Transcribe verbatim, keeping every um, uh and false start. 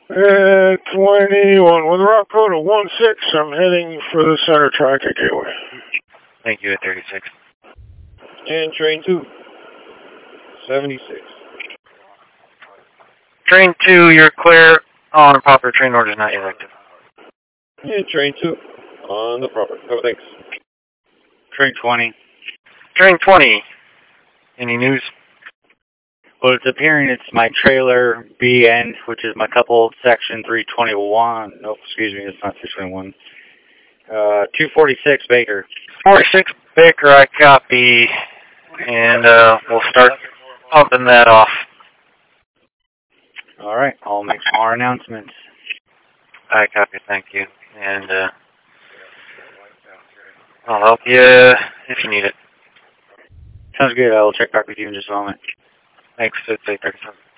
At twenty-one, with a route code of one six, I'm heading for the center track at Gateway. Thank you at thirty-six. And train two, seventy-six. Train two, you're clear on a proper train order, not yet active. And train two, on the proper. Oh, thanks. Train twenty. Train twenty. Any news? Well, it's appearing it's my trailer B end, which is my couple section three twenty-one. No, excuse me, it's not three twenty-one. Uh, two forty-six Baker. forty-six Baker, I copy. And uh, we'll start pumping that off. All right, I'll make some more announcements. I copy, thank you. And uh, I'll help you if you need it. Sounds good. I will check back with you in just a moment. Thanks. It's eight thirty.